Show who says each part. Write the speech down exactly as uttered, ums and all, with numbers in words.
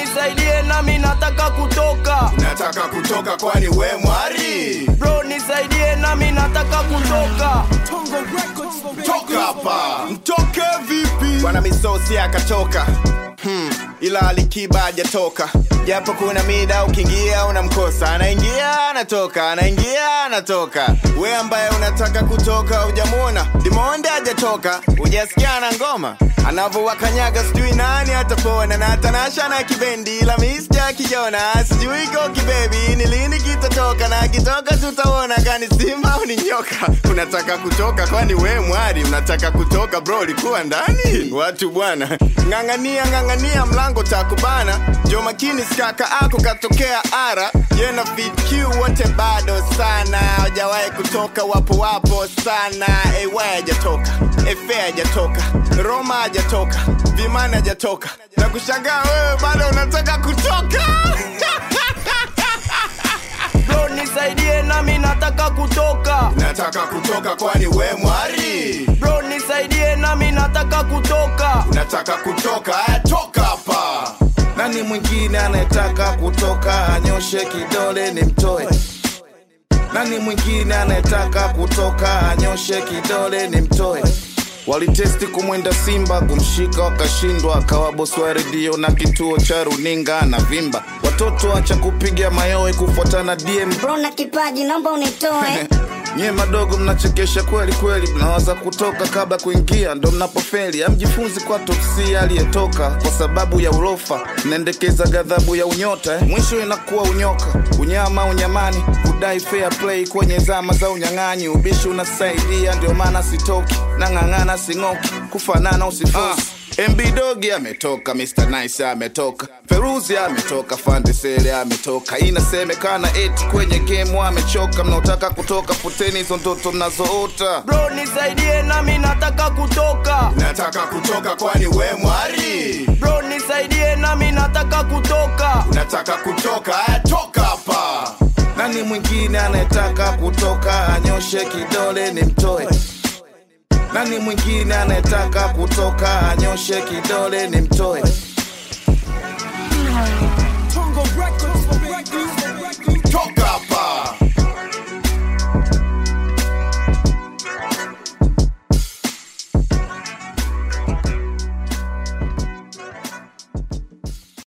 Speaker 1: nisaidie nami nataka kutoka.
Speaker 2: Nataka kutoka kwani we mwari?
Speaker 1: Bro nisaidie nami nataka kutoka.
Speaker 2: Toka hapa. Mtoke vipi? Bwana misosi akatoka. Hmm, ila Alikiba hajatoka. Japo kuna mida ukiingia unamkosa. Anaingia anatoka, anaingia anatoka. We ambaye unataka kutoka hujamuona Dimonde hajatoka. Hujasikia na ngoma anavyowakanyaga sijui nani atapona. Na Tanasha na Kibendi ila Mister Kijona sijui koki baby ni lini kitatoka. Na kitoka tutaona kani simba au ni nyoka. Unataka kutoka kwani we mwari? Unataka kutoka bro likuwa ndani? Watu bwana ngangania ngangania mlango takubana. Jo makini skaka ako katokea ara. Yena fit Q wote bado sana. Hajawahi kutoka wapo wapo sana. Ewa hajatoka, Efe hajatoka, Roma hajatoka, Vimana hajatoka. Na kushangaa wewe bado unataka kutoka.
Speaker 1: Bro nisaidie nami nataka kutoka.
Speaker 2: Nataka kutoka kwani we mwari?
Speaker 1: Bro nisaidie nami nataka kutoka.
Speaker 2: Nataka kutoka, toka hapa.
Speaker 3: Nani mwingine anayetaka kutoka? Anyoshe kidole nimtoe. Nani mwingine anayetaka kutoka? Anyoshe kidole nimtoe. Walitesti kumwenda Simba kumshika wakashindwa. Akawa bosi wa redio na kituo cha runinga na vimba. Watoto acha kupiga mayowe kufuatana D M.
Speaker 4: Bro na kipaji naomba unitoe.
Speaker 3: Nye madogo mnachekesha kweli kweli. Mnawaza kutoka kabla kuingia ndo mnapofeli. Amjifunzi kwa topsi aliyetoka kwa sababu ya ulofa. Mnaendekeza ghadhabu ya unyota eh. Mwisho inakuwa unyoka. Unyama unyamani kudai fair play kwenye zama za unyang'anyi. Ubishi unasaidia ndio maana sitoki. Nang'ang'ana singoki kufanana usifosi. M B Dogi ametoka, Mister Nice ametoka, Feruzi ametoka, Fandesele ametoka. Inasemekana eti kwenye game amechoka. Mnaotaka kutoka futeni hizo ndoto mnazoota.
Speaker 1: Bro nisaidie nami nataka kutoka.
Speaker 2: Nataka kutoka kwani we mwari?
Speaker 1: Bro nisaidie nami nataka kutoka.
Speaker 2: Nataka kutoka, toka hapa.
Speaker 3: Nani mwingine anayetaka kutoka? Anyoshe kidole nimtoe. Nani mwingine anayetaka kutoka? Anyoshe kidole nimtoe.